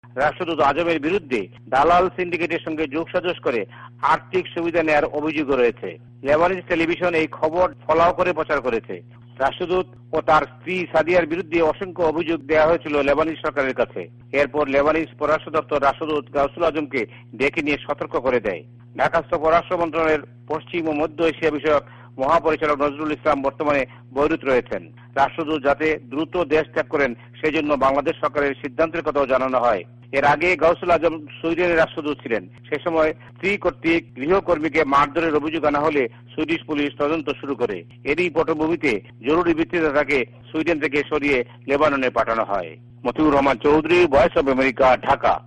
রাষ্ট্রদূত আজমের বিরুদ্ধে দালাল সিন্ডিকেটের সঙ্গে যোগসাজশ করে আর্থিক সুবিধা নেয়ার অভিযোগ রয়েছে। লেবানিজ টেলিভিশন এই খবর ফলাও করে প্রচার করেছে। রাষ্ট্রদূত ও তার স্ত্রী সাদিয়ার বিরুদ্ধে অসংখ্য অভিযোগ দেওয়া হয়েছিল লেবানিজ সরকারের কাছে। এরপর লেবানিজ পররাষ্ট্র দপ্তর রাষ্ট্রদূত গাউসুল আজমকে ডেকে নিয়ে সতর্ক করে দেয়। ঢাকাস্থ পররাষ্ট্র মন্ত্রণালয়ের পশ্চিম ও মধ্য এশিয়া বিষয়ক মহাপরিচালক নজরুল ইসলাম বর্তমানে বৈরুত রয়েছেন। রাষ্ট্রদূত যাতে দ্রুত দেশ ত্যাগ করেন সেজন্য বাংলাদেশ সরকারের সিদ্ধান্তের কথাও জানানো হয়। এর আগে গাউসুল আজম সুইডেনের রাষ্ট্রদূত ছিলেন। সে সময় স্ত্রী কর্তৃক গৃহকর্মীকে মারধরের অভিযোগ আনা হলে সুইডিশ পুলিশ তদন্ত শুরু করে। এরই পটভূমিতে জরুরি ভিত্তিতে তাকে সুইডেন থেকে সরিয়ে লেবাননে পাঠানো হয়। Motiur Rahman Chowdhury, voice of America, Dhaka.